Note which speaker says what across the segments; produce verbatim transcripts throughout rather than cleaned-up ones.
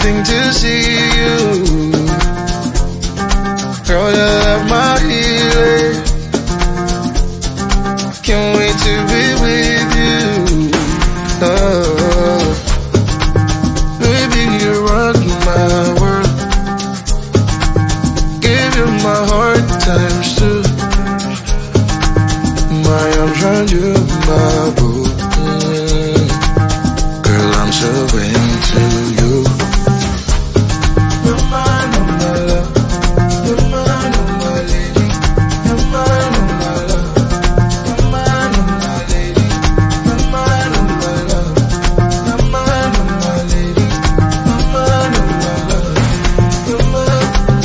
Speaker 1: waiting to see you. Girl, you love my healing. Can't wait to be with you. Oh, baby, you rock my world. Give you my heart times two. My arms round you, my boo. Mm. Girl, I'm so into you. You're mine, oh my love. You're mine, oh my lady. You're mine, oh my love. You're mine, oh my lady. You're mine, oh my love. You're mine, oh my lady. You're mine, oh my love. You're mine.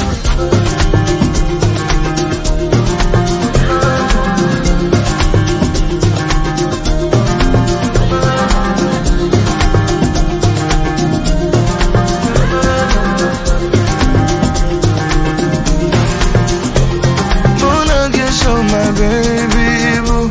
Speaker 1: My baby boo,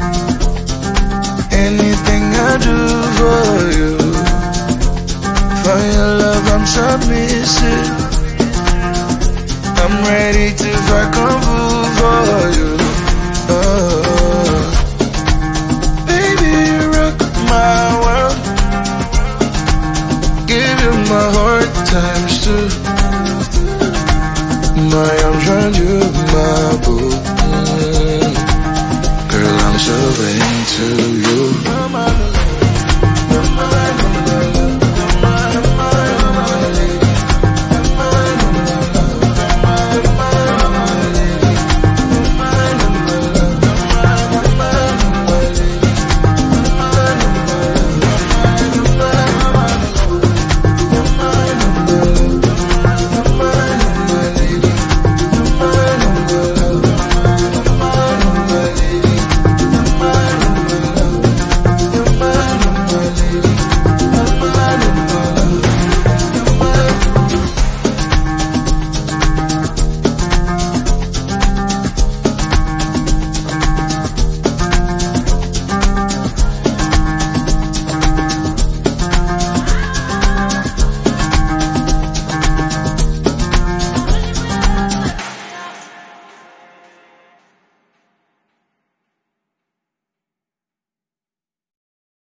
Speaker 1: anything I do for you, for your love I'm submissive. I'm ready to fight kung fu for you. Oh, baby, you rock my world. Give you my heart times two. My arms round you, my boo. Girl, I'm so into you.